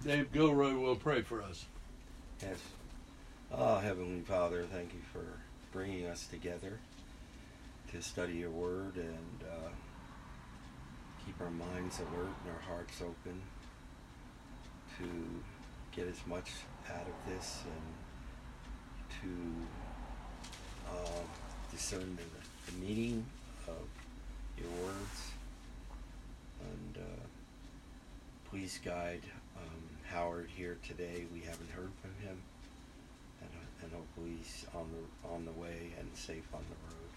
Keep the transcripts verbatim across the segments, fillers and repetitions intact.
Dave Gilroy will pray for us. Yes. Oh, Heavenly Father, thank you for bringing us together to study your word and uh, keep our minds alert and our hearts open to get as much out of this and to uh, discern the, the meaning of your words. And uh, please guide um, Howard here today. We haven't heard from him, and, uh, and hopefully he's on the on the way and safe on the road.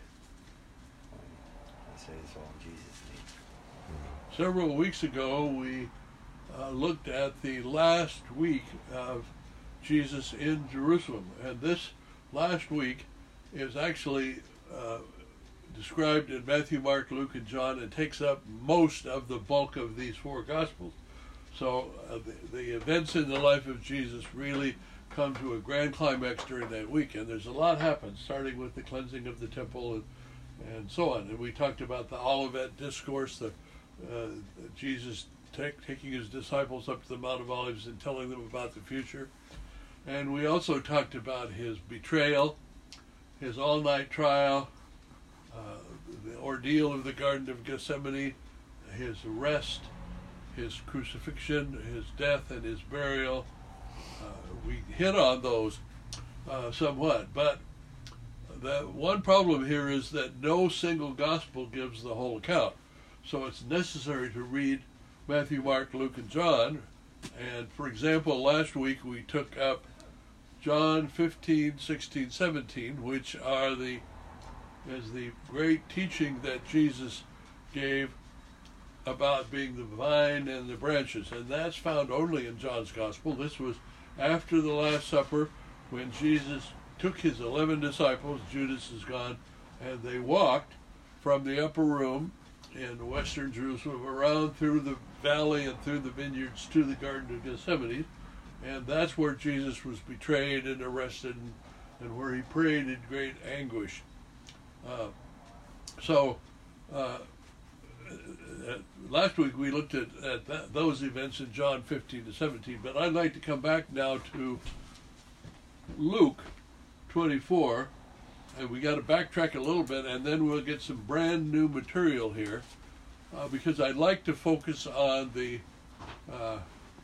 Um, I say this all in Jesus' name. Several weeks ago, we uh, looked at the last week of Jesus in Jerusalem, and this last week is actually uh, described in Matthew, Mark, Luke, and John, and takes up most of the bulk of these four Gospels. So uh, the, the events in the life of Jesus really come to a grand climax during that week, and there's a lot happens, starting with the cleansing of the temple and, and so on. And we talked about the Olivet Discourse, the uh, Jesus take, taking his disciples up to the Mount of Olives and telling them about the future. And we also talked about his betrayal, his all-night trial, uh, the ordeal of the Garden of Gethsemane, his arrest, his crucifixion, his death, and his burial. Uh, we hit on those uh, somewhat, but the one problem here is that no single gospel gives the whole account. So it's necessary to read Matthew, Mark, Luke, and John. And for example, last week we took up John fifteen, sixteen, seventeen, which are the is the great teaching that Jesus gave about being the vine and the branches, and that's found only in John's Gospel. This was after the Last Supper, when Jesus took his eleven disciples, Judas is gone, and they walked from the upper room in western Jerusalem around through the valley and through the vineyards to the Garden of Gethsemane, and that's where Jesus was betrayed and arrested, and, and where he prayed in great anguish. Uh, so, uh, uh, last week we looked at, at that, those events in John fifteen to seventeen, but I'd like to come back now to Luke twenty-four, and we got to backtrack a little bit, and then we'll get some brand new material here, uh, because I'd like to focus on the uh,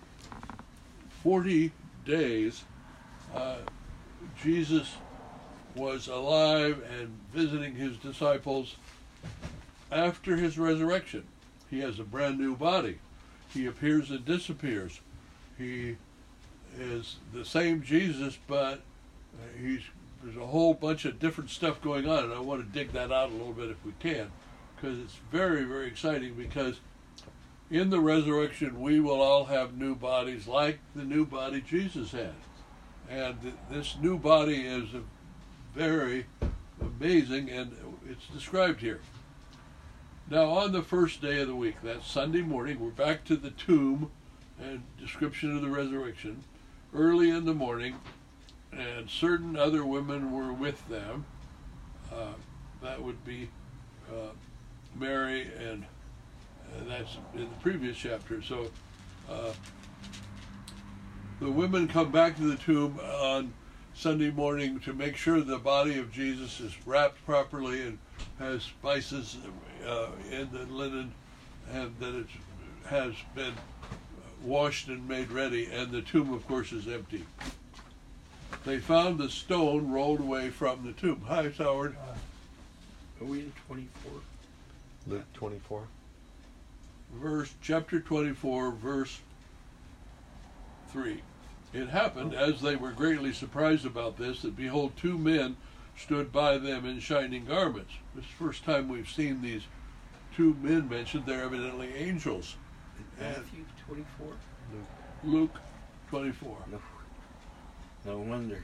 forty days uh, Jesus was alive and visiting his disciples after his resurrection. He has a brand new body. He appears and disappears. He is the same Jesus, but he's there's a whole bunch of different stuff going on, and I want to dig that out a little bit if we can, because it's very, very exciting, because in the resurrection we will all have new bodies like the new body Jesus had. And th- this new body is a very amazing, and it's described here. Now, on the first day of the week, that's Sunday morning, we're back to the tomb and description of the resurrection. Early in the morning, and certain other women were with them. Uh, that would be uh, Mary, and, and that's in the previous chapter. So uh, the women come back to the tomb on Sunday morning to make sure the body of Jesus is wrapped properly and has spices uh, in the linen, and that it has been washed and made ready, and the tomb, of course, is empty. They found the stone rolled away from the tomb. Hi, Howard. Uh, are we in twenty-four? Luke twenty-four. Verse, chapter twenty-four, verse three. It happened, as they were greatly surprised about this, that behold, two men stood by them in shining garments. This is the first time we've seen these two men mentioned. They're evidently angels. Matthew twenty-four? Luke. Luke twenty-four. No, no wonder.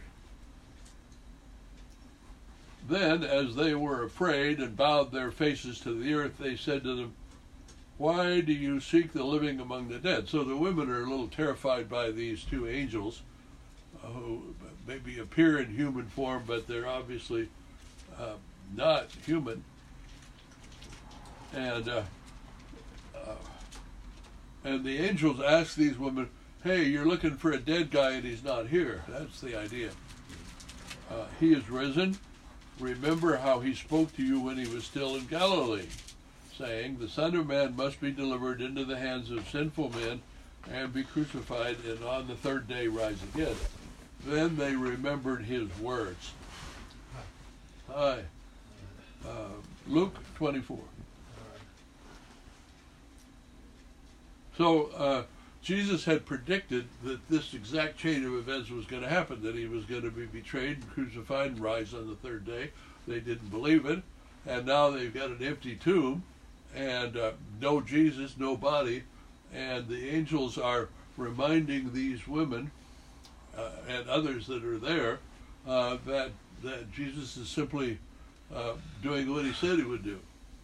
Then, as they were afraid and bowed their faces to the earth, they said to them, "Why do you seek the living among the dead?" So the women are a little terrified by these two angels, uh, who maybe appear in human form, but they're obviously uh, not human. And uh, uh, and the angels ask these women, hey, you're looking for a dead guy and he's not here. That's the idea. Uh, he is risen. Remember how he spoke to you when he was still in Galilee, saying, the Son of Man must be delivered into the hands of sinful men and be crucified, and on the third day rise again. Then they remembered his words. Hi. Uh, Luke twenty-four. So uh, Jesus had predicted that this exact chain of events was going to happen, that he was going to be betrayed and crucified and rise on the third day. They didn't believe it, and now they've got an empty tomb, and uh, no Jesus, no body, and the angels are reminding these women uh, and others that are there uh, that that Jesus is simply uh, doing what he said he would do.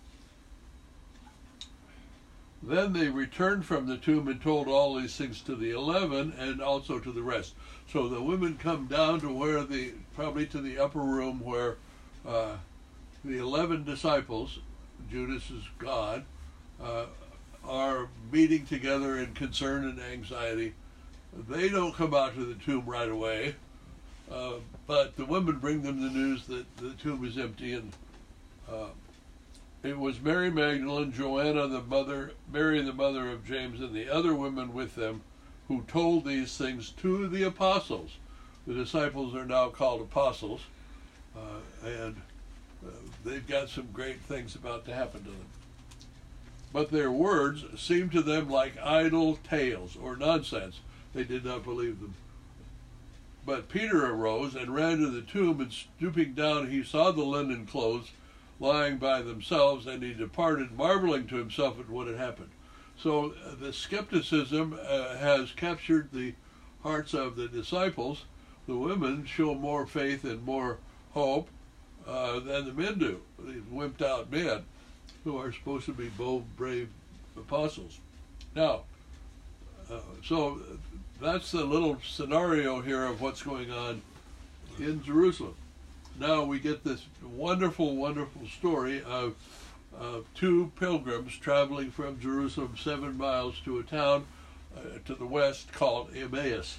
Then they returned from the tomb and told all these things to the eleven and also to the rest. So the women come down to where the, probably to the upper room where uh, the eleven disciples, Judas is God, uh, are meeting together in concern and anxiety. They don't come out to the tomb right away, uh, but the women bring them the news that the tomb is empty, and uh, it was Mary Magdalene, Joanna, the mother, Mary, the mother of James, and the other women with them who told these things to the apostles. The disciples are now called apostles, uh, and uh, they've got some great things about to happen to them. But their words seemed to them like idle tales or nonsense. They did not believe them. But Peter arose and ran to the tomb, and stooping down he saw the linen clothes lying by themselves, and he departed, marveling to himself at what had happened. So uh, the skepticism uh, has captured the hearts of the disciples. The women show more faith and more hope uh, than the men do, these wimped out men who are supposed to be bold, brave apostles. Now, uh, so that's the little scenario here of what's going on in Jerusalem. Now we get this wonderful, wonderful story of uh, two pilgrims traveling from Jerusalem seven miles to a town uh, to the west called Emmaus.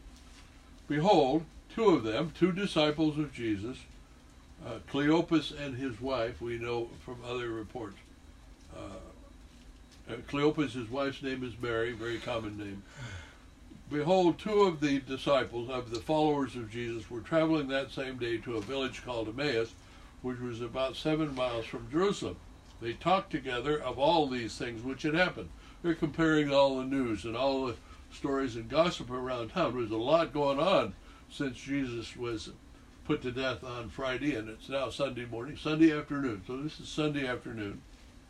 Behold, two of them, two disciples of Jesus, uh, Cleopas and his wife, we know from other reports. Uh, uh, Cleopas, his wife's name is Mary, very common name. Behold, two of the disciples, of the followers of Jesus, were traveling that same day to a village called Emmaus, which was about seven miles from Jerusalem. They talked together of all these things which had happened. They're comparing all the news and all the stories and gossip around town. There's a lot going on since Jesus was put to death on Friday, and it's now Sunday morning, Sunday afternoon. So this is Sunday afternoon.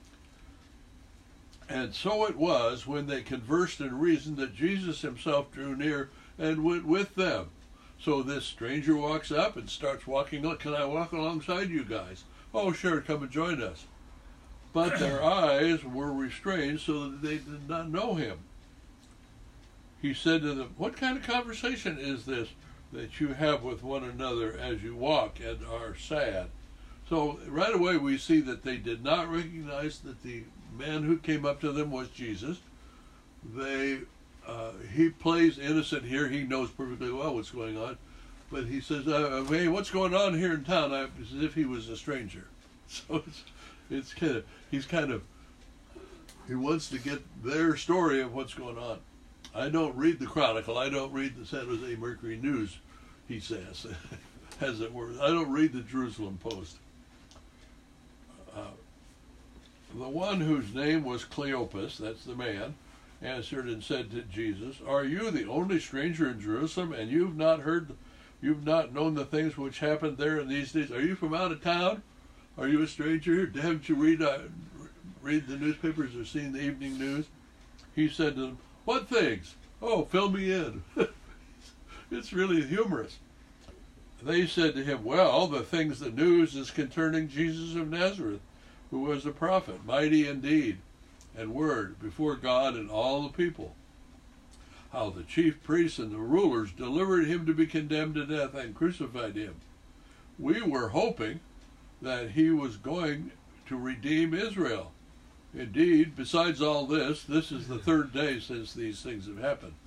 And so it was, when they conversed and reasoned, that Jesus himself drew near and went with them. So this stranger walks up and starts walking. Can I walk alongside you guys? Oh, sure, come and join us. But their eyes were restrained so that they did not know him. He said to them, what kind of conversation is this that you have with one another as you walk and are sad? So right away we see that they did not recognize that the man who came up to them was Jesus. They, uh, he plays innocent here. He knows perfectly well what's going on. But he says, uh, hey, what's going on here in town? I, as if he was a stranger. So it's, it's kind of, he's kind of, he wants to get their story of what's going on. I don't read the Chronicle. I don't read the San Jose Mercury News, he says, as it were. I don't read the Jerusalem Post. Uh, the one whose name was Cleopas, that's the man, answered and said to Jesus, are you the only stranger in Jerusalem, and you've not heard, you've not known the things which happened there in these days? Are you from out of town? Are you a stranger here? Haven't you read, uh, read the newspapers or seen the evening news? He said to them, what things? Oh, fill me in. It's really humorous. They said to him, well, the things, the news is concerning Jesus of Nazareth, who was a prophet, mighty in deed and word before God and all the people. How the chief priests and the rulers delivered him to be condemned to death and crucified him. We were hoping that he was going to redeem Israel. Indeed, besides all this, this is the third day since these things have happened.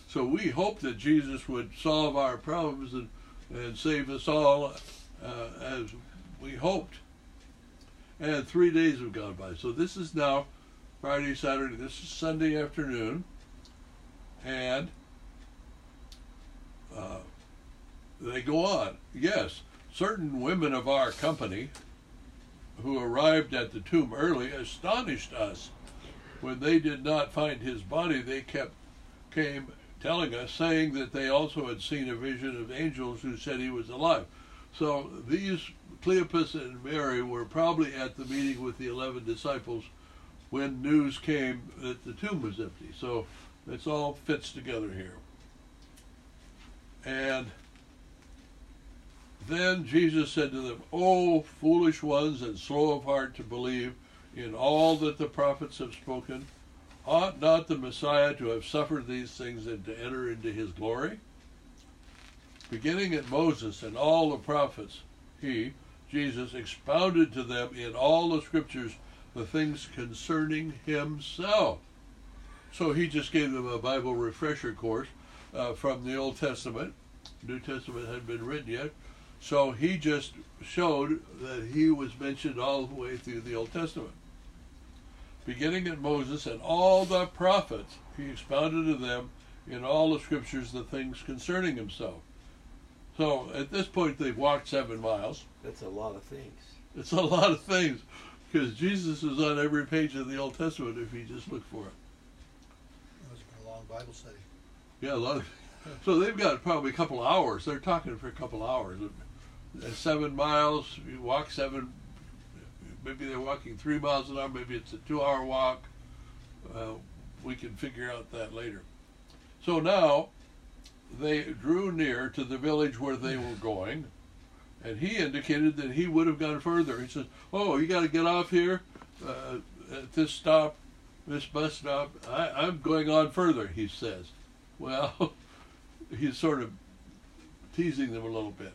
So we hoped that Jesus would solve our problems and, and save us all uh, as we hoped. And three days have gone by. So this is now Friday, Saturday, this is Sunday afternoon. And uh, they go on. Yes, certain women of our company who arrived at the tomb early astonished us. When they did not find his body, they kept came telling us, saying that they also had seen a vision of angels who said he was alive. So these, Cleopas and Mary, were probably at the meeting with the eleven disciples when news came that the tomb was empty. So it all fits together here. And then Jesus said to them, "O foolish ones and slow of heart to believe in all that the prophets have spoken, ought not the Messiah to have suffered these things and to enter into his glory? Beginning at Moses and all the prophets, he, Jesus, expounded to them in all the scriptures the things concerning himself." So he just gave them a Bible refresher course uh, from the Old Testament. New Testament hadn't been written yet. So he just showed that he was mentioned all the way through the Old Testament. Beginning at Moses and all the prophets, he expounded to them in all the scriptures the things concerning himself. So at this point they've walked seven miles. That's a lot of things. It's a lot of things, because Jesus is on every page of the Old Testament if you just look for it. It's been a long Bible study. Yeah, a lot of. So they've got probably a couple of hours. They're talking for a couple of hours. At seven miles, you walk seven. Maybe they're walking three miles an hour. Maybe it's a two-hour walk. Uh, we can figure out that later. So now they drew near to the village where they were going, and he indicated that he would have gone further. He said, "Oh, you got to get off here uh, at this stop, this bus stop. I, I'm going on further," he says. Well, he's sort of teasing them a little bit.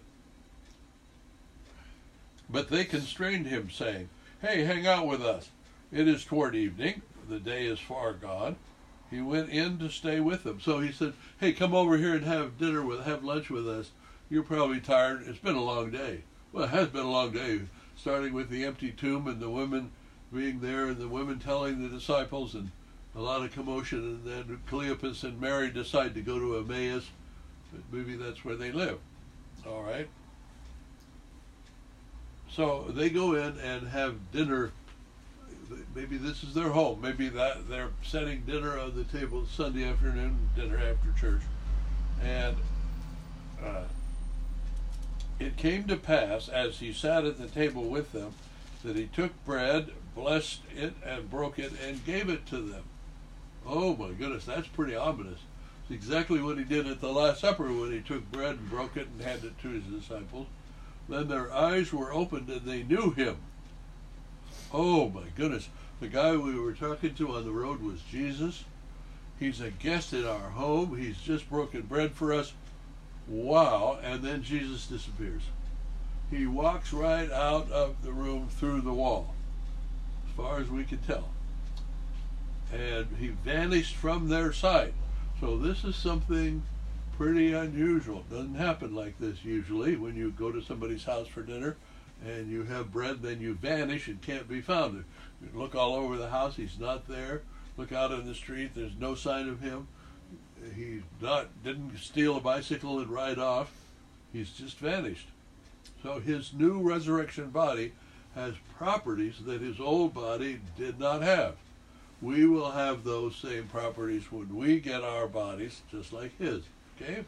But they constrained him, saying, "Hey, hang out with us. It is toward evening. The day is far gone." He went in to stay with them. So he said, "Hey, come over here and have dinner with, have lunch with us. You're probably tired. It's been a long day." Well, it has been a long day, starting with the empty tomb and the women being there and the women telling the disciples and a lot of commotion. And then Cleopas and Mary decide to go to Emmaus. Maybe that's where they live. All right. So they go in and have dinner. Maybe this is their home. Maybe that they're setting dinner on the table Sunday afternoon, dinner after church. And uh, it came to pass, as he sat at the table with them, that he took bread, blessed it, and broke it, and gave it to them. Oh my goodness, that's pretty ominous. It's exactly what he did at the Last Supper when he took bread and broke it and handed it to his disciples. Then their eyes were opened and they knew him. Oh my goodness. The guy we were talking to on the road was Jesus. He's a guest in our home. He's just broken bread for us. Wow. And then Jesus disappears. He walks right out of the room through the wall, as far as we can tell. And he vanished from their sight. So this is something pretty unusual. Doesn't happen like this usually. When you go to somebody's house for dinner and you have bread, then you vanish and can't be found. You look all over the house, he's not there. Look out on the street, there's no sign of him. He not didn't steal a bicycle and ride off. He's just vanished. So his new resurrection body has properties that his old body did not have. We will have those same properties when we get our bodies, just like his. Okay?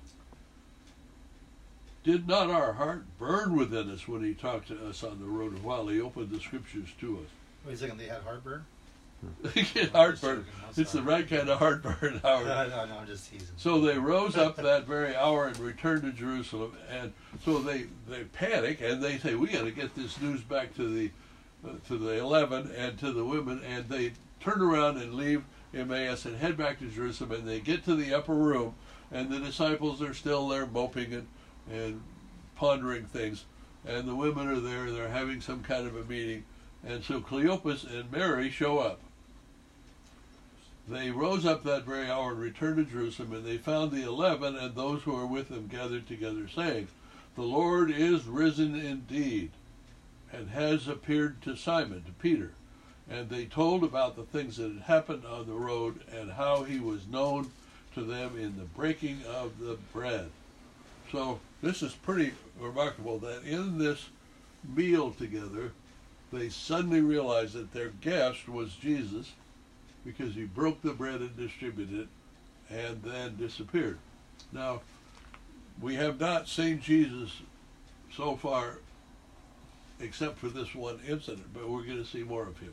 Did not our heart burn within us when he talked to us on the road while he opened the scriptures to us? Wait a second, they had heartburn? Heartburn. It's the right kind of heartburn, Howard. No, no, no, I'm just teasing. So they rose up that very hour and returned to Jerusalem, and so they, they panic and they say, "We got to get this news back to the uh, to the eleven and to the women," and they turn around and leave Emmaus and head back to Jerusalem, and they get to the upper room, and the disciples are still there moping and, and pondering things, and the women are there, they're having some kind of a meeting, and so Cleopas and Mary show up. They rose up that very hour and returned to Jerusalem, and they found the eleven and those who were with them gathered together, saying, "The Lord is risen indeed, and has appeared to Simon," to Peter. And they told about the things that had happened on the road and how he was known to them in the breaking of the bread. So this is pretty remarkable that in this meal together, they suddenly realized that their guest was Jesus, because he broke the bread and distributed it and then disappeared. Now, we have not seen Jesus so far except for this one incident, but we're going to see more of him.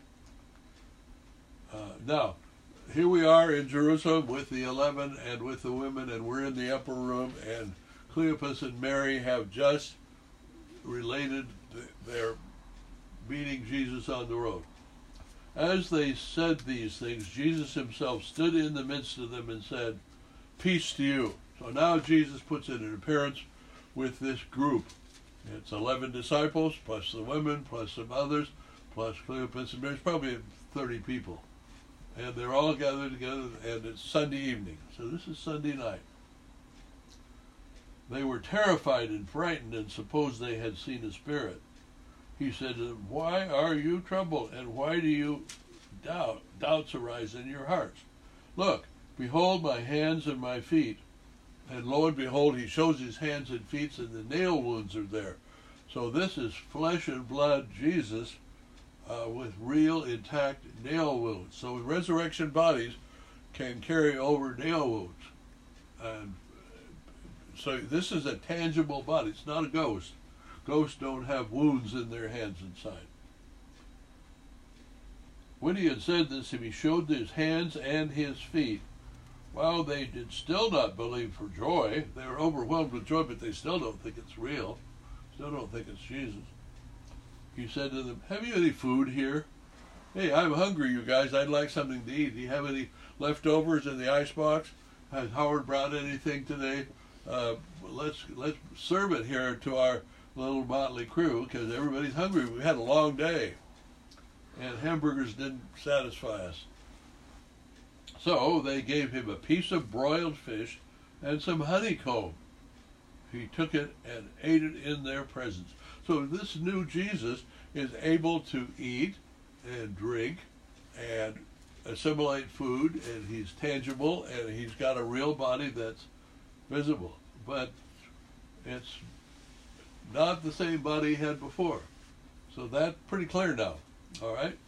Uh, now, here we are in Jerusalem with the eleven and with the women, and we're in the upper room, and Cleopas and Mary have just related th- their meeting Jesus on the road. As they said these things, Jesus himself stood in the midst of them and said, "Peace to you." So now Jesus puts in an appearance with this group. It's eleven disciples, plus the women, plus some others, plus Cleopas and Mary. It's probably thirty people. And they're all gathered together, and it's Sunday evening. So this is Sunday night. They were terrified and frightened and supposed they had seen a spirit. He said to them, "Why are you troubled, and why do you doubt? Doubts arise in your hearts. Look, behold my hands and my feet." And lo and behold, he shows his hands and feet, and the nail wounds are there. So this is flesh and blood Jesus uh, with real intact nail wounds. So resurrection bodies can carry over nail wounds. And so this is a tangible body. It's not a ghost. Ghosts don't have wounds in their hands and side. When he had said this, he showed his hands and his feet. While they did still not believe for joy, they were overwhelmed with joy, but they still don't think it's real. Still don't think it's Jesus. He said to them, "Have you any food here? Hey, I'm hungry, you guys. I'd like something to eat. Do you have any leftovers in the icebox? Has Howard brought anything today? Uh, let's let's serve it here to our little motley crew, because everybody's hungry. We had a long day, and hamburgers didn't satisfy us." So they gave him a piece of broiled fish and some honeycomb. He took it and ate it in their presence. So this new Jesus is able to eat and drink and assimilate food, and he's tangible, and he's got a real body that's visible. But it's not the same body he had before. So that's pretty clear now. All right?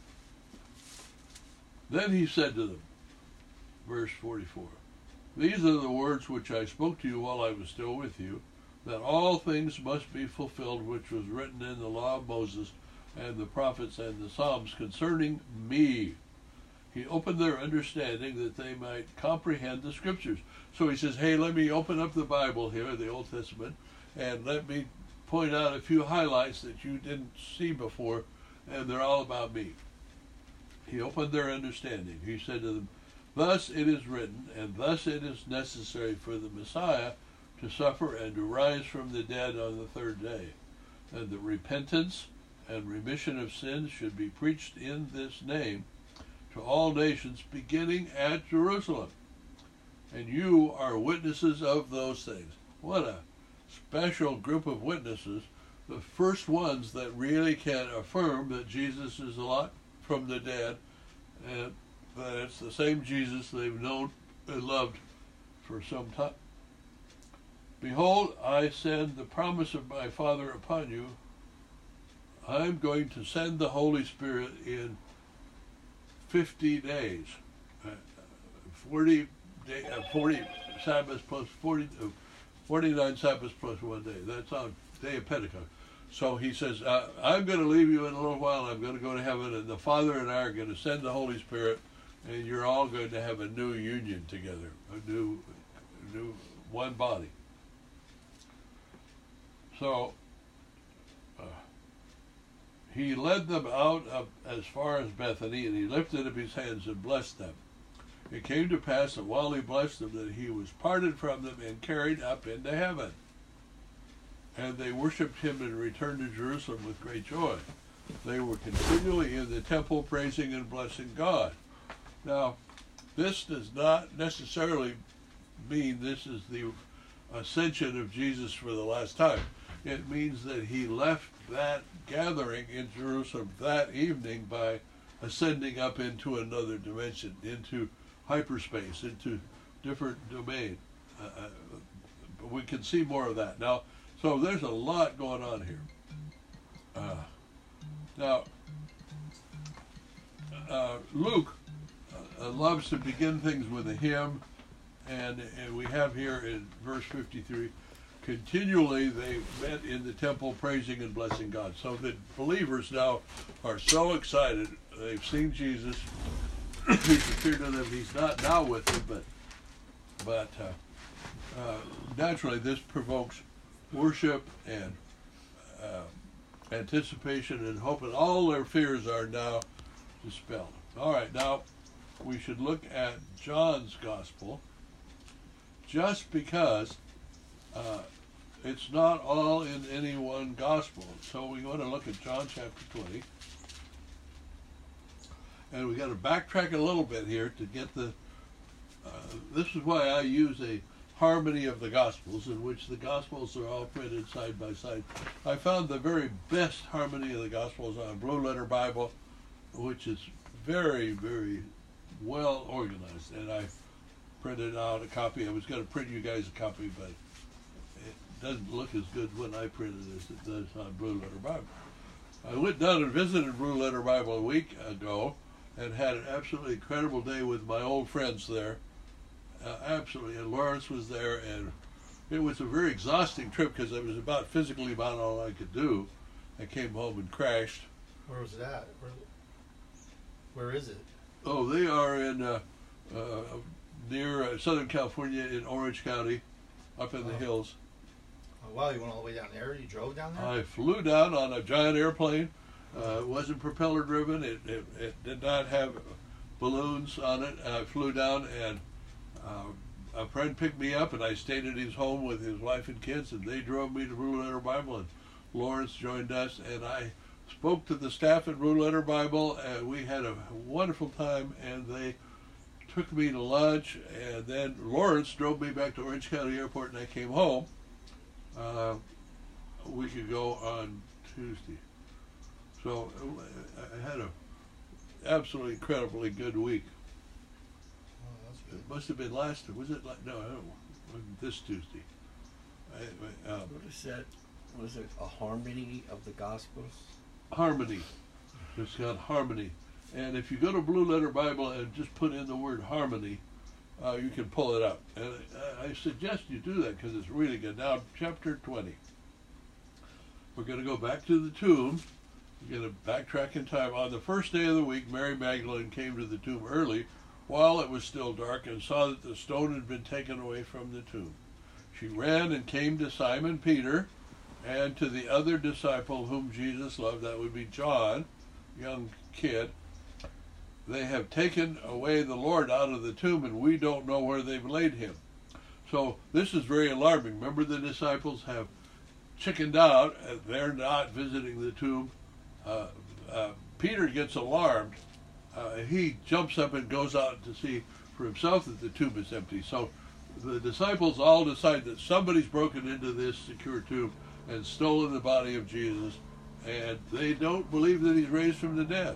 Then he said to them, verse forty-four, "These are the words which I spoke to you while I was still with you, that all things must be fulfilled which was written in the law of Moses and the prophets and the Psalms concerning me." He opened their understanding that they might comprehend the scriptures. So he says, hey, let me open up the Bible here, the Old Testament, and let me point out a few highlights that you didn't see before, and they're all about me. He opened their understanding. He said to them, "Thus it is written, and thus it is necessary for the Messiah to suffer and to rise from the dead on the third day, and that repentance and remission of sins should be preached in this name to all nations, beginning at Jerusalem. And you are witnesses of those things." What a special group of witnesses. The first ones that really can affirm that Jesus is alive from the dead, and that it's the same Jesus they've known and loved for some time. "Behold, I send the promise of my Father upon you. I'm going to send the Holy Spirit in fifty days. Uh, forty, day, uh, forty Sabbaths plus forty, uh, forty-nine Sabbaths plus one day. That's on day of Pentecost. So he says, uh, I'm going to leave you in a little while. I'm going to go to heaven, and the Father and I are going to send the Holy Spirit, and you're all going to have a new union together, a new, a new one body. So uh, he led them out of, as far as Bethany, and he lifted up his hands and blessed them. It came to pass that while he blessed them, that he was parted from them and carried up into heaven. And they worshipped him and returned to Jerusalem with great joy. They were continually in the temple praising and blessing God. Now, this does not necessarily mean this is the ascension of Jesus for the last time. It means that he left that gathering in Jerusalem that evening by ascending up into another dimension, into hyperspace, into different domain. Uh, we can see more of that now. So there's a lot going on here. Uh, now, uh, Luke uh, loves to begin things with a hymn, and, and we have here in verse fifty-three, continually they met in the temple praising and blessing God. So the believers now are so excited. They've seen Jesus. He's appeared to them. He's not now with them, but but uh, uh, naturally this provokes worship and uh, anticipation and hope, and all their fears are now dispelled. All right, now we should look at John's gospel, just because uh, it's not all in any one gospel. So we want to look at John chapter twenty. And we got to backtrack a little bit here to get the, uh, this is why I use a harmony of the Gospels, in which the Gospels are all printed side by side. I found the very best harmony of the Gospels on Blue Letter Bible, which is very, very well organized. And I printed out a copy. I was going to print you guys a copy, but it doesn't look as good when I print it as it does on Blue Letter Bible. I went down and visited Blue Letter Bible a week ago, and had an absolutely incredible day with my old friends there. Uh, absolutely, and Lawrence was there, and it was a very exhausting trip because it was about physically about all I could do. I came home and crashed. Where was it at? Where, where is it? Oh, they are in uh, uh, near uh, Southern California in Orange County, up in Oh. the hills. Oh, wow, you went all the way down there? You drove down there? I flew down on a giant airplane. Uh, it wasn't propeller driven. It, it it did not have balloons on it. I flew down, and uh, a friend picked me up, and I stayed at his home with his wife and kids, and they drove me to Blue Letter Bible, and Lawrence joined us, and I spoke to the staff at Blue Letter Bible, and we had a wonderful time, and they took me to lunch, and then Lawrence drove me back to Orange County Airport, and I came home uh, a week ago on Tuesday. So I had a absolutely incredibly good week. Oh, that's good. It must have been last. Was it like no? I don't know. It wasn't this Tuesday. I, I, um, What is that? Was it a harmony of the Gospels? harmony. It's got harmony. And if you go to Blue Letter Bible and just put in the word harmony, uh, you can pull it up. And I, I suggest you do that because it's really good. Now, chapter twenty. We're going to go back to the tomb. We're going to backtrack in time. On the first day of the week, Mary Magdalene came to the tomb early while it was still dark and saw that the stone had been taken away from the tomb. She ran and came to Simon Peter and to the other disciple whom Jesus loved, that would be John, young kid. They have taken away the Lord out of the tomb, and we don't know where they've laid him. So this is very alarming. Remember, the disciples have chickened out. They're not visiting the tomb. Uh, uh, Peter gets alarmed. Uh, he jumps up and goes out to see for himself that the tomb is empty. So the disciples all decide that somebody's broken into this secure tomb and stolen the body of Jesus, and they don't believe that he's raised from the dead.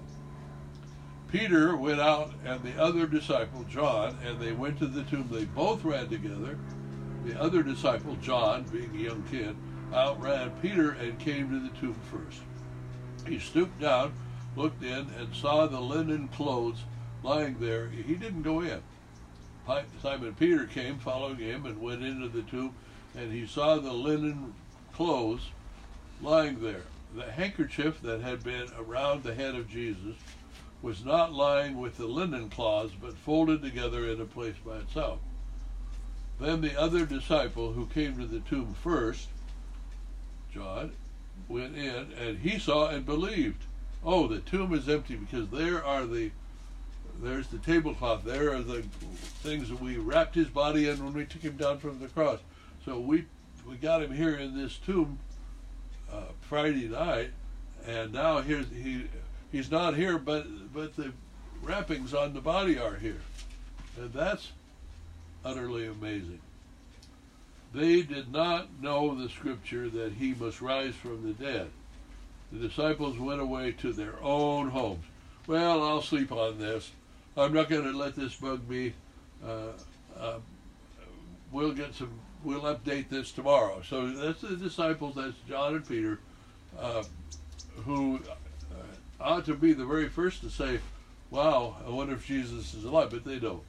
Peter went out and the other disciple, John, and they went to the tomb. They both ran together. The other disciple, John, being a young kid, outran Peter and came to the tomb first. He stooped down, looked in, and saw the linen clothes lying there. He didn't go in. Simon Peter came following him and went into the tomb, and he saw the linen clothes lying there. The handkerchief that had been around the head of Jesus was not lying with the linen cloths, but folded together in a place by itself. Then the other disciple who came to the tomb first, John, went in, and he saw and believed. Oh, the tomb is empty, because there are the, there's the tablecloth. There are the things that we wrapped his body in when we took him down from the cross. So we we got him here in this tomb uh, Friday night, and now here's he he's not here, but but the wrappings on the body are here. And that's utterly amazing. They did not know the scripture that he must rise from the dead. The disciples went away to their own homes. Well, I'll sleep on this. I'm not going to let this bug me. Uh, uh, we'll get some. We'll update this tomorrow. So that's the disciples. That's John and Peter, uh, who uh, ought to be the very first to say, "Wow, I wonder if Jesus is alive," but they don't.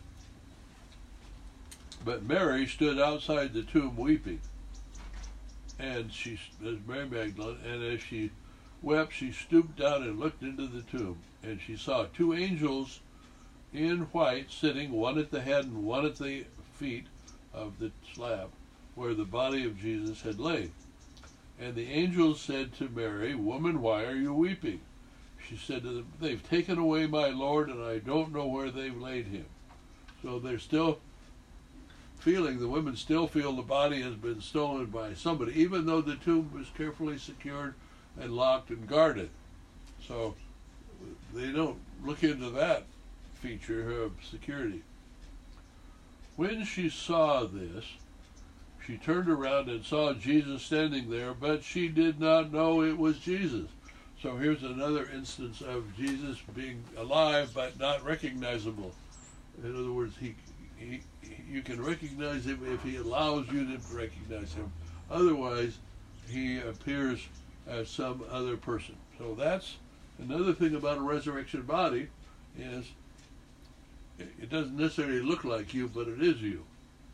But Mary stood outside the tomb weeping, and she, as Mary Magdalene, and as she wept, she stooped down and looked into the tomb, and she saw two angels in white sitting, one at the head and one at the feet of the slab where the body of Jesus had lain. And the angels said to Mary, "Woman, why are you weeping?" She said to them, "They've taken away my Lord, and I don't know where they've laid him." So they're still feeling, the women still feel the body has been stolen by somebody, even though the tomb was carefully secured and locked and guarded. So they don't look into that feature of security. When she saw this, she turned around and saw Jesus standing there, but she did not know it was Jesus. So here's another instance of Jesus being alive but not recognizable. In other words, he, he you can recognize him if he allows you to recognize him. Otherwise, he appears as some other person. So that's another thing about a resurrection body, is it doesn't necessarily look like you, but it is you.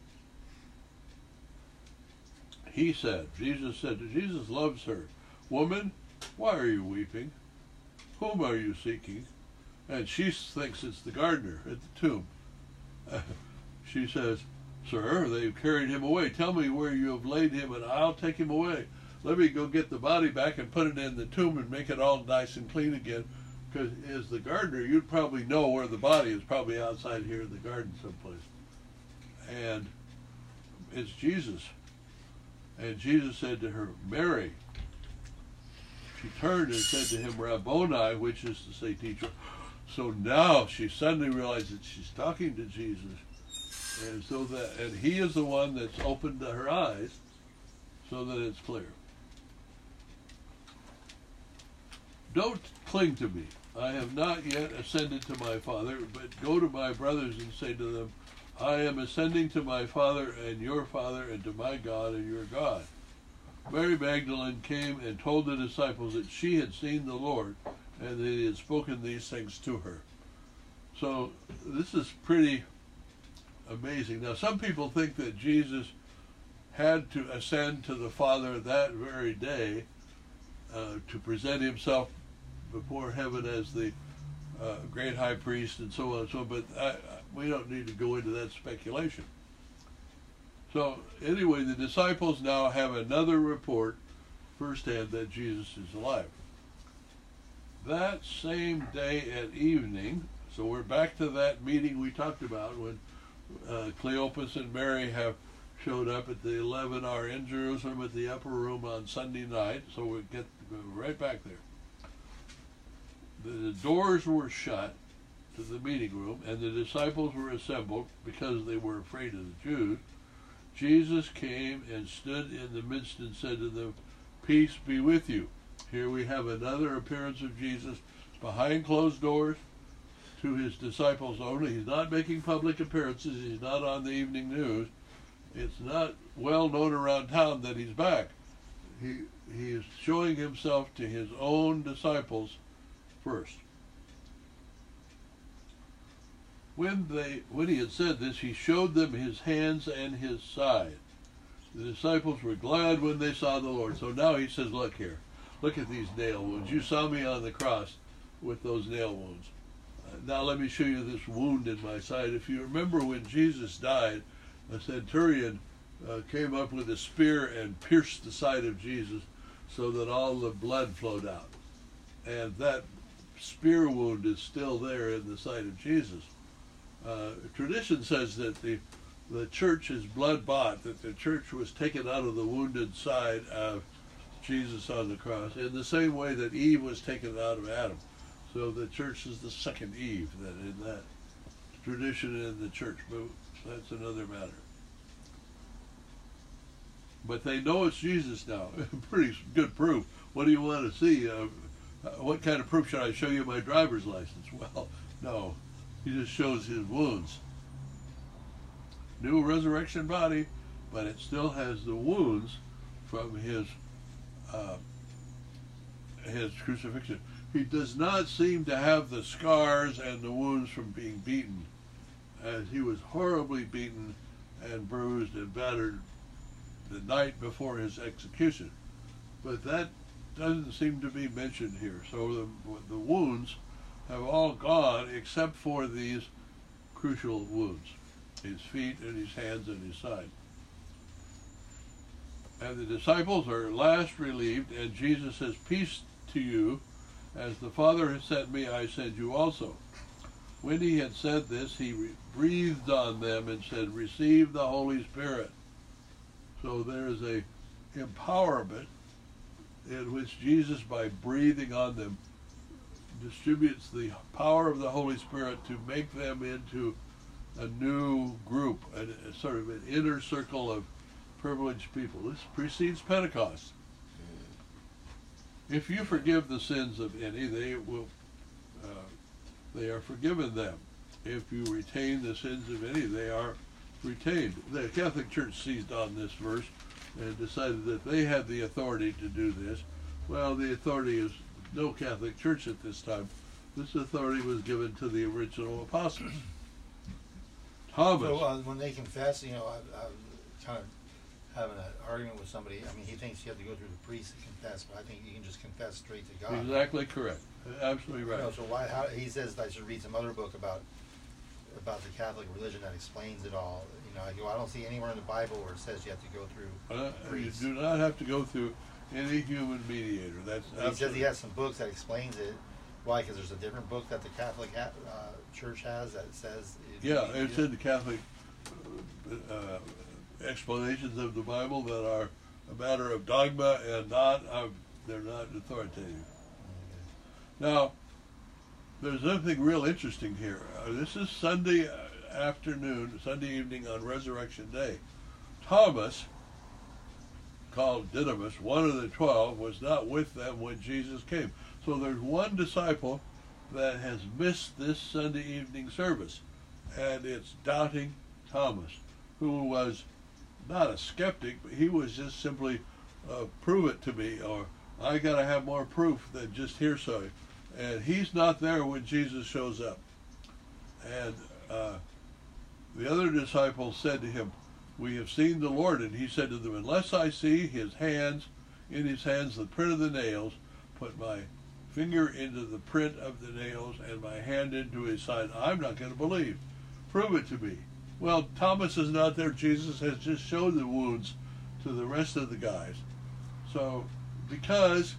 He said, Jesus said, Jesus loves her, "Woman, why are you weeping? Whom are you seeking?" And she thinks it's the gardener at the tomb. Uh, she says, "Sir, they've carried him away. Tell me where you have laid him, and I'll take him away. Let me go get the body back and put it in the tomb and make it all nice and clean again." Because as the gardener, you'd probably know where the body is, probably outside here in the garden someplace. And it's Jesus. And Jesus said to her, "Mary." She turned and said to him, "Rabboni," which is to say, teacher. So now she suddenly realized that she's talking to Jesus. And so that, and he is the one that's opened her eyes so that it's clear. "Don't cling to me. I have not yet ascended to my Father, but go to my brothers and say to them, I am ascending to my Father and your Father, and to my God and your God." Mary Magdalene came and told the disciples that she had seen the Lord and that he had spoken these things to her. So this is pretty amazing. Now, some people think that Jesus had to ascend to the Father that very day uh, to present himself before heaven as the uh, great high priest and so on and so on, but I, I, we don't need to go into that speculation. So anyway, the disciples now have another report firsthand that Jesus is alive. That same day at evening, so we're back to that meeting we talked about when uh, Cleopas and Mary have showed up at the eleven hour in Jerusalem at the upper room on Sunday night, so we get right back there. The doors were shut to the meeting room, and the disciples were assembled because they were afraid of the Jews. Jesus came and stood in the midst and said to them, "Peace be with you." Here we have another appearance of Jesus behind closed doors to his disciples only. He's not making public appearances. He's not on the evening news. It's not well known around town that he's back. He, he is showing himself to his own disciples first. When they, when he had said this, he showed them his hands and his side. The disciples were glad when they saw the Lord. So now he says, look here, look at these nail wounds. You saw me on the cross with those nail wounds. Uh, now let me show you this wound in my side. If you remember when Jesus died, a centurion uh, came up with a spear and pierced the side of Jesus so that all the blood flowed out. And that spear wound is still there in the side of Jesus. Uh, tradition says that the the church is blood bought, that the church was taken out of the wounded side of Jesus on the cross, in the same way that Eve was taken out of Adam. So the church is the second Eve, that in that tradition in the church, but that's another matter. But they know it's Jesus now. Pretty good proof. What do you want to see? Uh, what kind of proof should I show you my driver's license? Well, no. He just shows his wounds. New resurrection body, but it still has the wounds from his uh, his crucifixion. He does not seem to have the scars and the wounds from being beaten, as he was horribly beaten and bruised and battered the night before his execution. But that doesn't seem to be mentioned here. So the, the wounds have all gone except for these crucial wounds, his feet and his hands and his side. And the disciples are last relieved, and Jesus says, "Peace to you. As the Father has sent me, I send you also." When he had said this, he re- breathed on them and said, "Receive the Holy Spirit." So there is a empowerment in which Jesus, by breathing on them, distributes the power of the Holy Spirit to make them into a new group, a, a sort of an inner circle of privileged people. This precedes Pentecost. If you forgive the sins of any, they will, uh, they are forgiven them. If you retain the sins of any, they are retained. The Catholic Church seized on this verse and decided that they had the authority to do this. Well, the authority is no Catholic Church at this time. This authority was given to the original apostles. Thomas. So uh, when they confess, you know, I, I'm kind of having an argument with somebody. I mean, he thinks you have to go through the priest to confess, but I think you can just confess straight to God. Exactly correct. Absolutely right. You know, so why? How, he says I should read some other book about about the Catholic religion that explains it all. You know, I go, I don't see anywhere in the Bible where it says you have to go through Uh, a you priest. do not have to go through any human mediator. That's He says he absolutely- has some books that explains it. Why? Because there's a different book that the Catholic ha- uh, Church has that says. It, Yeah, you- it's in the Catholic uh, uh, explanations of the Bible that are a matter of dogma and not of, they're not authoritative. Now, there's something real interesting here. Uh, this is Sunday afternoon, Sunday evening on Resurrection Day. Thomas, called Didymus, one of the twelve, was not with them when Jesus came. So there's one disciple that has missed this Sunday evening service, and it's doubting Thomas, who was not a skeptic, but he was just simply, uh, prove it to me, or I got to have more proof than just hearsay. And he's not there when Jesus shows up. And uh, the other disciples said to him, "We have seen the Lord." And he said to them, "Unless I see his hands, in his hands the print of the nails, put my finger into the print of the nails and my hand into his side, I'm not going to believe. Prove it to me." Well, Thomas is not there. Jesus has just showed the wounds to the rest of the guys. So because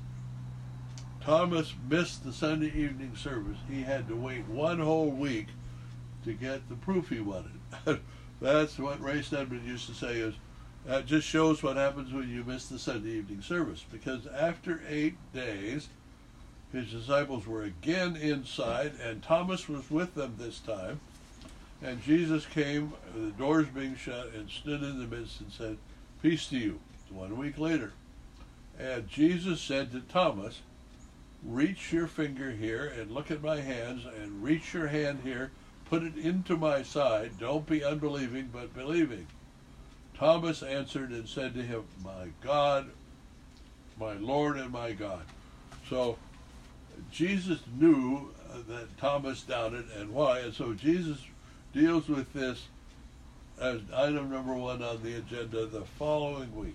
Thomas missed the Sunday evening service, he had to wait one whole week to get the proof he wanted. That's what Ray Stedman used to say, is that just shows what happens when you miss the Sunday evening service. Because after eight days, his disciples were again inside, and Thomas was with them this time. And Jesus came, the doors being shut, and stood in the midst and said, "Peace to you." One week later. And Jesus said to Thomas, "Reach your finger here and look at my hands, and reach your hand here, put it into my side. Don't be unbelieving, but believing." Thomas answered and said to him, "My God, my Lord and my God." So Jesus knew uh, that Thomas doubted, and why. And so Jesus deals with this as item number one on the agenda the following week.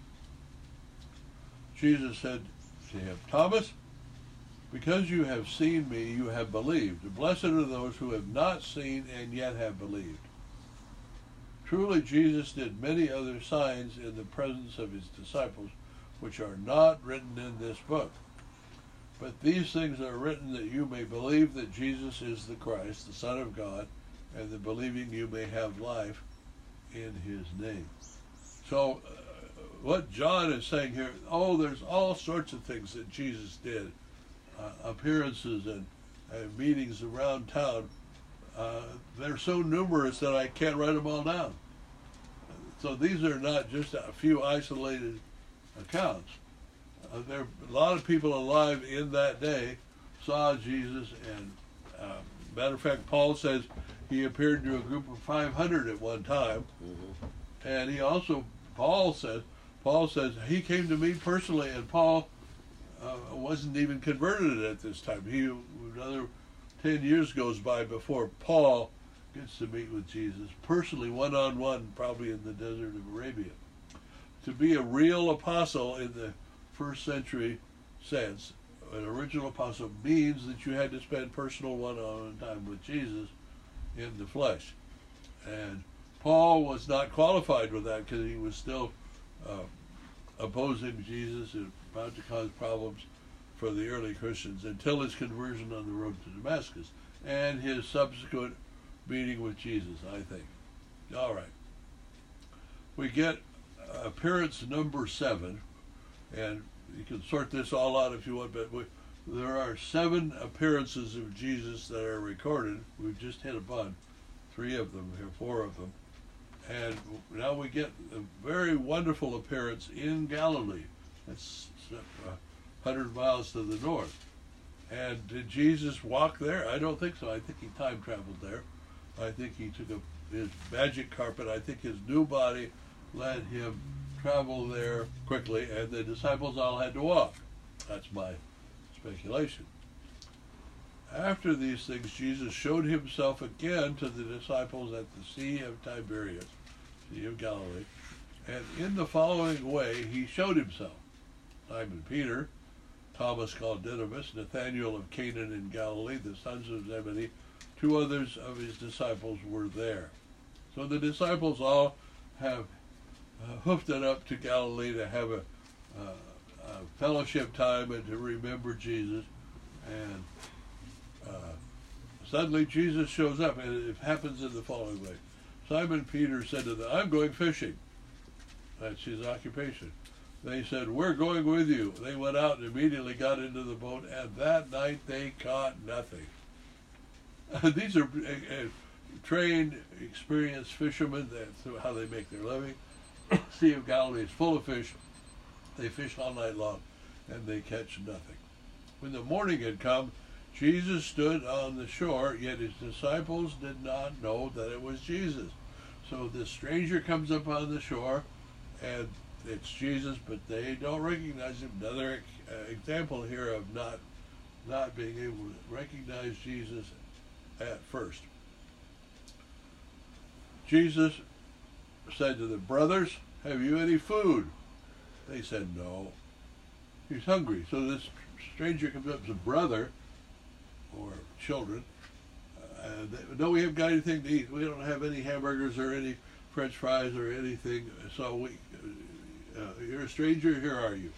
Jesus said to him, "Thomas, because you have seen me, you have believed. Blessed are those who have not seen and yet have believed." Truly, Jesus did many other signs in the presence of his disciples, which are not written in this book. But these things are written that you may believe that Jesus is the Christ, the Son of God, and that believing you may have life in his name. So, uh, what John is saying here, oh, there's all sorts of things that Jesus did. Uh, appearances and, and meetings around town. uh, they're so numerous that I can't write them all down. So these are not just a few isolated accounts. Uh, there are a lot of people alive in that day saw Jesus, and uh, matter of fact, Paul says he appeared to a group of five hundred at one time, mm-hmm. and he also, Paul says, Paul says he came to me personally, and Paul uh, wasn't even converted at this time. He another ten years goes by before Paul gets to meet with Jesus personally, one on one, probably in the desert of Arabia. To be a real apostle in the first century sense, an original apostle, means that you had to spend personal one-on-one time with Jesus in the flesh. And Paul was not qualified with that because he was still uh, opposing Jesus and about to cause problems for the early Christians until his conversion on the road to Damascus and his subsequent meeting with Jesus, I think. All right. We get appearance number seven, and you can sort this all out if you want, but we, there are seven appearances of Jesus that are recorded. We've just hit upon three of them here, four of them. And now we get a very wonderful appearance in Galilee. That's one hundred miles to the north. And did Jesus walk there? I don't think so. I think he time traveled there. I think he took a, his magic carpet. I think his new body let him travel there quickly, and the disciples all had to walk. That's my speculation. After these things, Jesus showed himself again to the disciples at the Sea of Tiberias, Sea of Galilee, and in the following way he showed himself. Simon Peter, Thomas called Didymus, Nathanael of Canaan in Galilee, the sons of Zebedee, two others of his disciples were there. So the disciples all have uh, hoofed it up to Galilee to have a, uh, a fellowship time and to remember Jesus. And uh, suddenly Jesus shows up, and it happens in the following way. Simon Peter said to them, "I'm going fishing." That's his occupation. They said, "We're going with you." They went out and immediately got into the boat, and that night they caught nothing. These are uh, uh, trained, experienced fishermen. That's how they make their living. Sea of Galilee is full of fish. They fish all night long, and they catch nothing. When the morning had come, Jesus stood on the shore, yet his disciples did not know that it was Jesus. So this stranger comes up on the shore, and it's Jesus, but they don't recognize him. Another uh, example here of not not being able to recognize Jesus at first. Jesus said to them, "Brothers, have you any food?" They said, "No." He's hungry. So this stranger comes up to brother, or children, uh, and they, "No, we haven't got anything to eat. We don't have any hamburgers or any French fries or anything. So we, uh, you're a stranger. Here are you."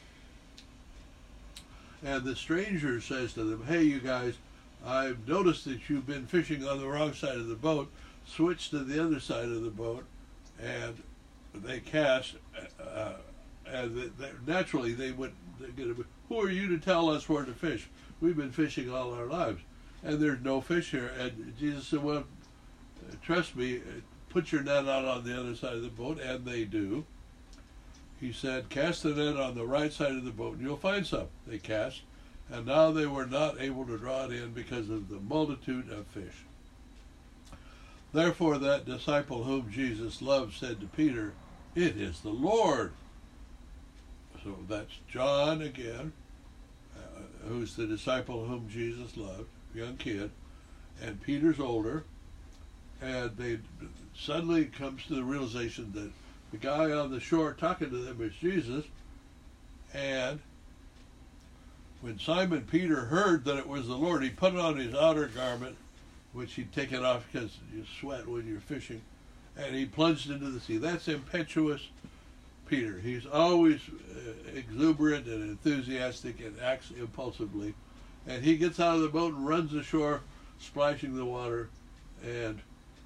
And the stranger says to them, "Hey, you guys, I've noticed that you've been fishing on the wrong side of the boat. Switch to the other side of the boat." And they cast, uh, and they, they, naturally they would get a, "Who are you to tell us where to fish? We've been fishing all our lives, and there's no fish here." And Jesus said, "Well, trust me, put your net out on the other side of the boat," and they do. He said, "Cast the net on the right side of the boat, and you'll find some." They cast, and now they were not able to draw it in because of the multitude of fish. Therefore that disciple whom Jesus loved said to Peter, "It is the Lord." So that's John again, uh, who's the disciple whom Jesus loved, young kid, and Peter's older, and they suddenly comes to the realization that the guy on the shore talking to them is Jesus. And when Simon Peter heard that it was the Lord, he put on his outer garment, which he'd taken off because you sweat when you're fishing, and he plunged into the sea. That's impetuous Peter. He's always uh, exuberant and enthusiastic and acts impulsively. And he gets out of the boat and runs ashore, splashing the water, and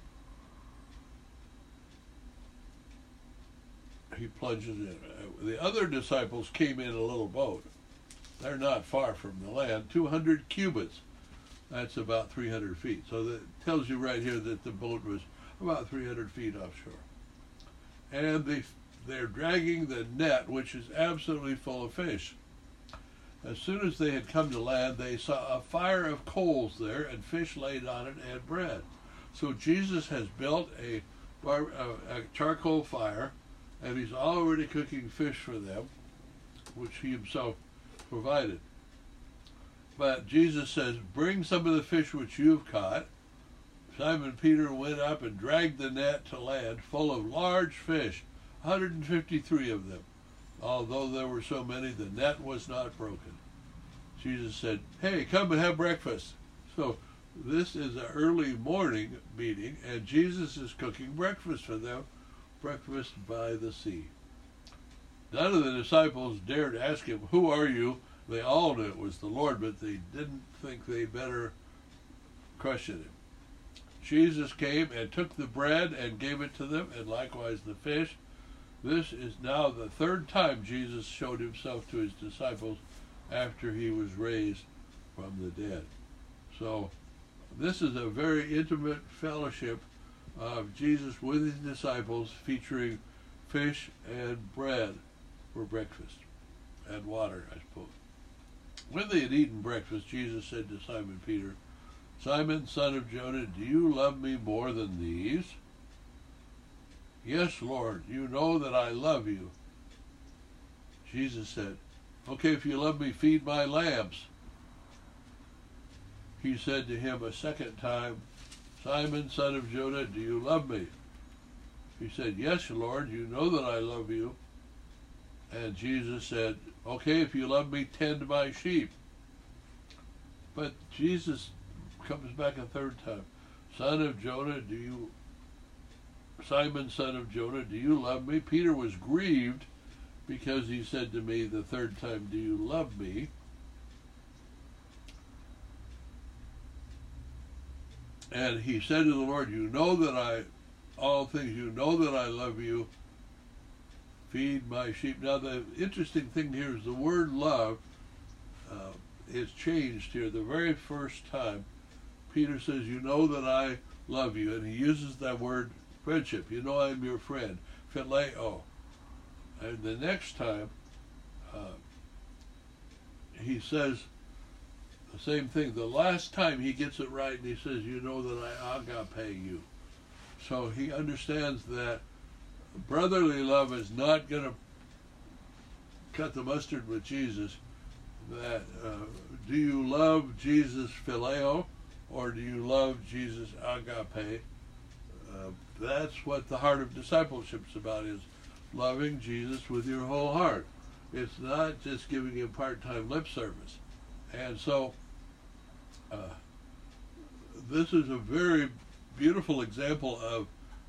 he plunges in. The other disciples came in a little boat. They're not far from the land, two hundred cubits. That's about three hundred feet. So that tells you right here that the boat was about three hundred feet offshore. And they, they're dragging the net, which is absolutely full of fish. As soon as they had come to land, they saw a fire of coals there and fish laid on it and bread. So Jesus has built a, bar, a, a charcoal fire, and he's already cooking fish for them, which he himself provided. But Jesus says, bring some of the fish which you've caught. Simon Peter went up and dragged the net to land full of large fish, one hundred fifty-three of them. Although there were so many, the net was not broken. Jesus said, hey, come and have breakfast. So this is an early morning meeting, and Jesus is cooking breakfast for them, breakfast by the sea. None of the disciples dared ask him, who are you? They all knew it was the Lord, but they didn't think they better question him. Jesus came and took the bread and gave it to them, and likewise the fish. This is now the third time Jesus showed himself to his disciples after he was raised from the dead. So this is a very intimate fellowship of Jesus with his disciples, featuring fish and bread for breakfast, and water, I suppose. When they had eaten breakfast, Jesus said to Simon Peter, Simon, son of Jonah, do you love me more than these? Yes, Lord, you know that I love you. Jesus said, okay, if you love me, feed my lambs. He said to him a second time, Simon, son of Jonah, do you love me? He said, yes, Lord, you know that I love you. And Jesus said, okay, if you love me, tend my sheep. But Jesus comes back a third time. Son of Jonah, do you, Simon, son of Jonah, do you love me? Peter was grieved because he said to me the third time, do you love me? And he said to the Lord, you know that I, all things, you know that I love you. Feed my sheep. Now the interesting thing here is the word love uh, is changed here. The very first time Peter says, you know that I love you, and he uses that word friendship. You know I'm your friend, phileo. And the next time uh, he says the same thing. The last time he gets it right, and he says, you know that I agape you. So he understands that brotherly love is not going to cut the mustard with Jesus. That uh, do you love Jesus phileo, or do you love Jesus agape? Uh, that's what the heart of discipleship is about, is loving Jesus with your whole heart. It's not just giving him part-time lip service. And so uh, this is a very beautiful example of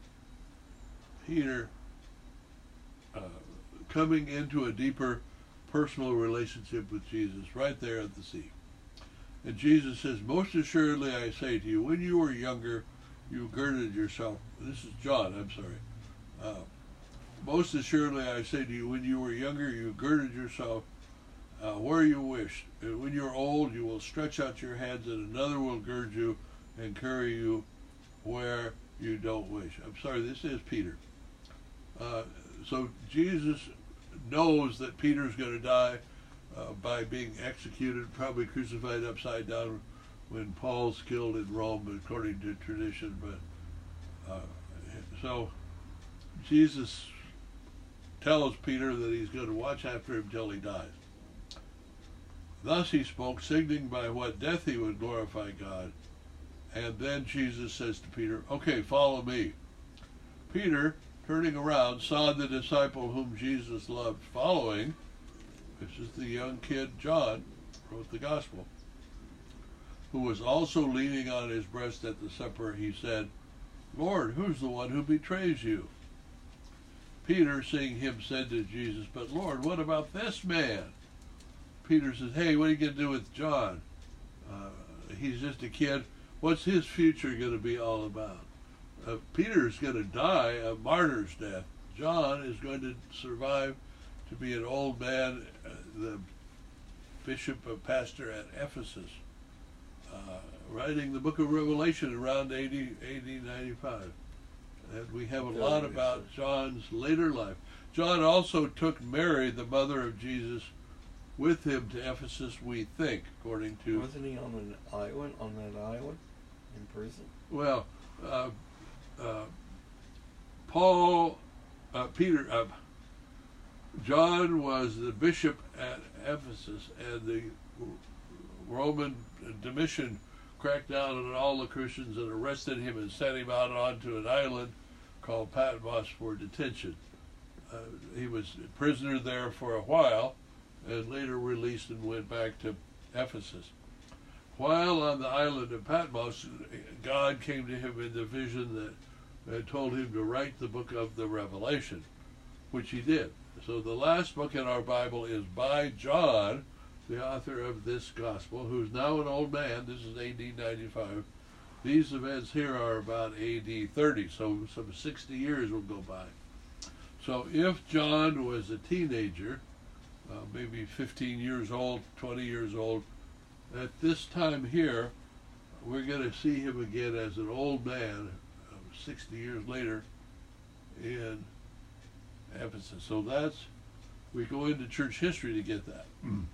Peter uh, coming into a deeper personal relationship with Jesus right there at the sea. And Jesus says, most assuredly I say to you, when you were younger, you girded yourself. This is John, I'm sorry. Uh, most assuredly I say to you, when you were younger, you girded yourself uh, where you wished. And when you're old, you will stretch out your hands, and another will gird you and carry you where you don't wish. I'm sorry, this is Peter. Uh, so Jesus knows that Peter's going to die uh, by being executed, probably crucified upside down when Paul's killed in Rome, according to tradition. But uh, so Jesus tells Peter that he's going to watch after him till he dies. Thus he spoke, signaling by what death he would glorify God. And then Jesus says to Peter, okay, follow me. Peter, turning around, saw the disciple whom Jesus loved following. This is the young kid John, wrote the gospel, who was also leaning on his breast at the supper. He said, Lord, who's the one who betrays you? Peter, seeing him, said to Jesus, but Lord, what about this man? Peter says, hey, what are you going to do with John? Uh, he's just a kid. What's his future going to be all about? Uh, Peter's going to die a martyr's death. John is going to survive to be an old man, uh, the bishop, a pastor at Ephesus, uh, writing the book of Revelation around A D ninety-five. And we have a lot about John's later life. John also took Mary, the mother of Jesus, with him to Ephesus, we think, according to... Wasn't he on an island, on that island, in prison? Well, uh, uh, Paul, uh, Peter, uh, John was the bishop at Ephesus, and the Roman Domitian cracked down on all the Christians and arrested him and sent him out onto an island called Patmos for detention. Uh, he was a prisoner there for a while, and later released and went back to Ephesus. While on the island of Patmos, God came to him in the vision that and told him to write the book of the Revelation, which he did. So the last book in our Bible is by John, the author of this gospel, who's now an old man. This is A D ninety-five. These events here are about A D thirty, so some sixty years will go by. So if John was a teenager, uh, maybe fifteen years old, twenty years old, at this time here, we're going to see him again as an old man, uh, sixty years later, in Ephesus. So that's, we go into church history to get that. Mm.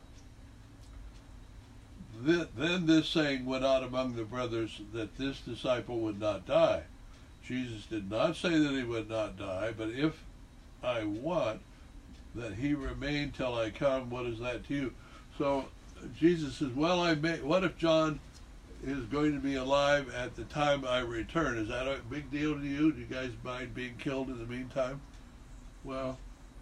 Th- then this saying went out among the brothers that this disciple would not die. Jesus did not say that he would not die, but if I want that he remain till I come, what is that to you? So Jesus says, well, I may, what if John is going to be alive at the time I return? Is that a big deal to you? Do you guys mind being killed in the meantime? Well,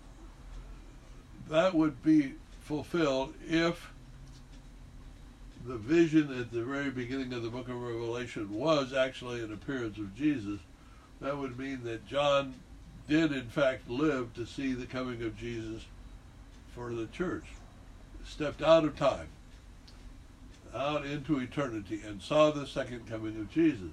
that would be fulfilled if the vision at the very beginning of the book of Revelation was actually an appearance of Jesus. That would mean that John did in fact live to see the coming of Jesus for the church. Stepped out of time, out into eternity, and saw the second coming of Jesus.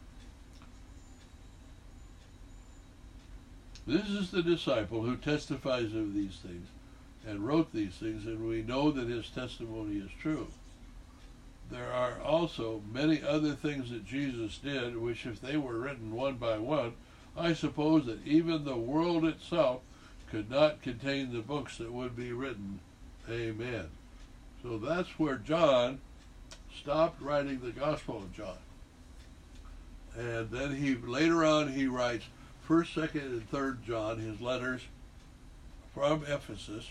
This is the disciple who testifies of these things and wrote these things, and we know that his testimony is true. There are also many other things that Jesus did, which if they were written one by one, I suppose that even the world itself could not contain the books that would be written. Amen. So that's where John stopped writing the Gospel of John. And then he later on he writes First, Second, and Third John, his letters from Ephesus,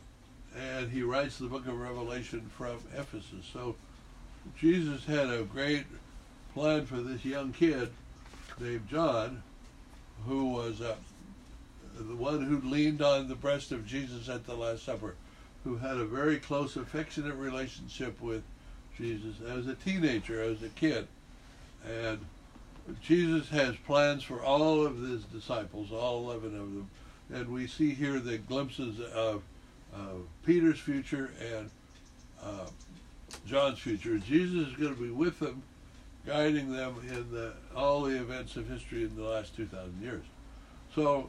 and he writes the book of Revelation from Ephesus. So Jesus had a great plan for this young kid named John, who was uh, the one who leaned on the breast of Jesus at the Last Supper, who had a very close, affectionate relationship with Jesus as a teenager, as a kid. And Jesus has plans for all of his disciples, all eleven of them. And we see here the glimpses of uh, Peter's future and uh, John's future. Jesus is going to be with them, guiding them in the, all the events of history in the last two thousand years. So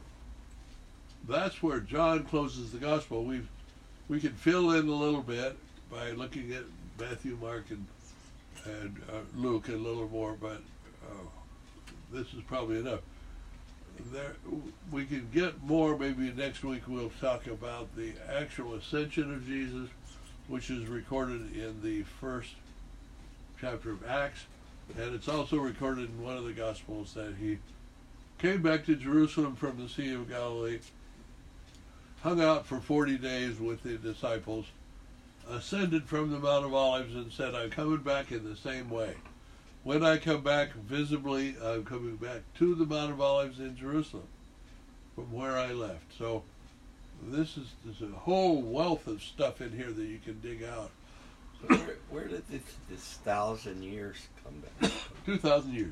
that's where John closes the gospel. We've We can fill in a little bit by looking at Matthew, Mark, and, and uh, Luke a little more, but uh, this is probably enough. There, we can get more. Maybe next week we'll talk about the actual ascension of Jesus, which is recorded in the first chapter of Acts, and it's also recorded in one of the Gospels that he came back to Jerusalem from the Sea of Galilee, hung out for forty days with the disciples, ascended from the Mount of Olives, and said, I'm coming back in the same way. When I come back visibly, I'm coming back to the Mount of Olives in Jerusalem from where I left. So this is there's a whole wealth of stuff in here that you can dig out. So where, where did this, this thousand years come back? Two thousand years.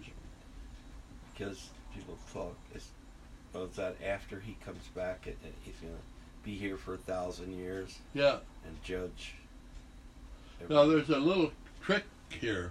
Because people talk, it's, well, is that after he comes back and he's going to be here for a thousand years? Yeah. And judge. Now there's a little trick here.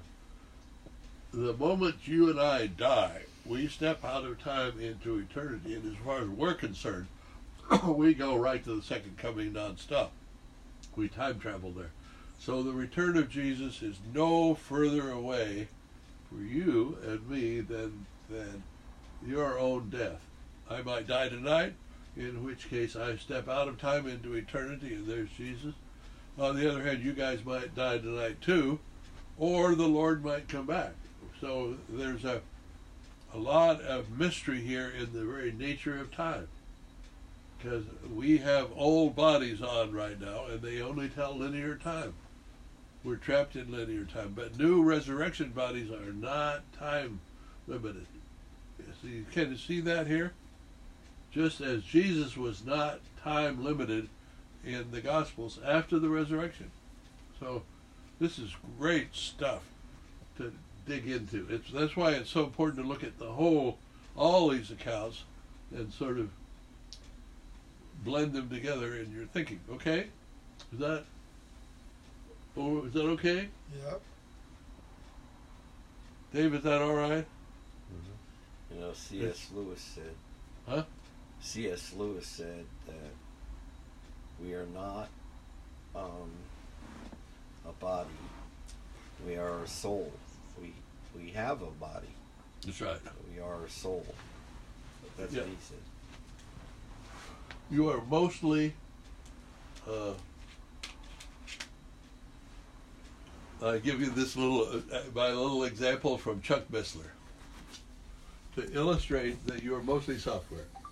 The moment you and I die, we step out of time into eternity, and as far as we're concerned, we go right to the second coming non-stop. We time travel there. So the return of Jesus is no further away for you and me than than your own death. I might die tonight, in which case I step out of time into eternity and there's Jesus. On the other hand, you guys might die tonight too, or the Lord might come back. So there's a a lot of mystery here in the very nature of time, because we have old bodies on right now and they only tell linear time. We're trapped in linear time, but new resurrection bodies are not time limited. So you can see that here? Just as Jesus was not time limited in the Gospels after the resurrection. So this is great stuff to dig into. It's that's why it's so important to look at the whole, all these accounts, and sort of blend them together in your thinking. Okay? Is that oh, is that okay? Yep. Dave, is that all right? You know, C S Lewis said. Huh? C S Lewis said that we are not um, a body. We are a soul. We we have a body. That's right. But we are a soul. That's Yeah. what he said. You are mostly uh, I give you this little uh, my little example from Chuck Missler to illustrate that you are mostly software.